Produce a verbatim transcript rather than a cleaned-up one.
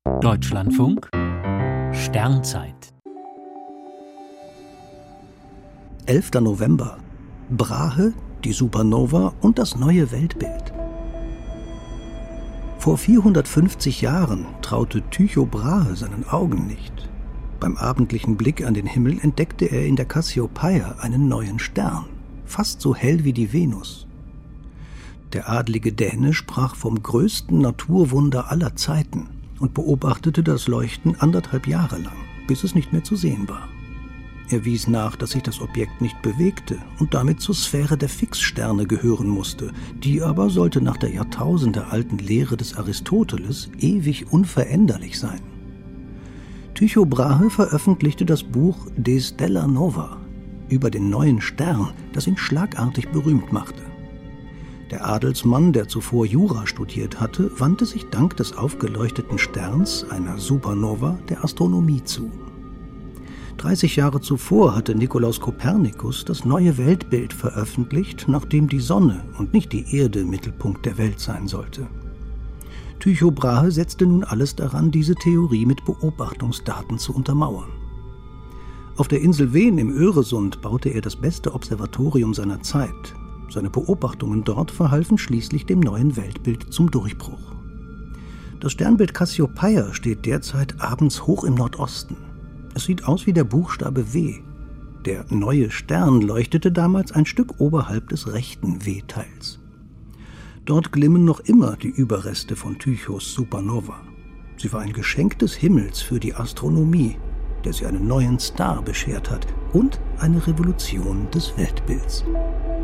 Deutschlandfunk Sternzeit elfter November. Brahe, die Supernova und das neue Weltbild. Vor vierhundertfünfzig Jahren traute Tycho Brahe seinen Augen nicht. Beim abendlichen Blick an den Himmel entdeckte er in der Kassiopeia einen neuen Stern, fast so hell wie die Venus. Der adlige Däne sprach vom größten Naturwunder aller Zeiten und beobachtete das Leuchten anderthalb Jahre lang, bis es nicht mehr zu sehen war. Er wies nach, dass sich das Objekt nicht bewegte und damit zur Sphäre der Fixsterne gehören musste, die aber sollte nach der jahrtausendealten Lehre des Aristoteles ewig unveränderlich sein. Tycho Brahe veröffentlichte das Buch De Stella Nova über den neuen Stern, das ihn schlagartig berühmt machte. Der Adelsmann, der zuvor Jura studiert hatte, wandte sich dank des aufgeleuchteten Sterns, einer Supernova, der Astronomie zu. dreißig Jahre zuvor hatte Nikolaus Kopernikus das neue Weltbild veröffentlicht, nachdem die Sonne und nicht die Erde Mittelpunkt der Welt sein sollte. Tycho Brahe setzte nun alles daran, diese Theorie mit Beobachtungsdaten zu untermauern. Auf der Insel Ven im Öresund baute er das beste Observatorium seiner Zeit. Seine Beobachtungen dort verhalfen schließlich dem neuen Weltbild zum Durchbruch. Das Sternbild Kassiopeia steht derzeit abends hoch im Nordosten. Es sieht aus wie der Buchstabe W. Der neue Stern leuchtete damals ein Stück oberhalb des rechten W-Teils. Dort glimmen noch immer die Überreste von Tychos Supernova. Sie war ein Geschenk des Himmels für die Astronomie, der sie einen neuen Star beschert hat und eine Revolution des Weltbilds.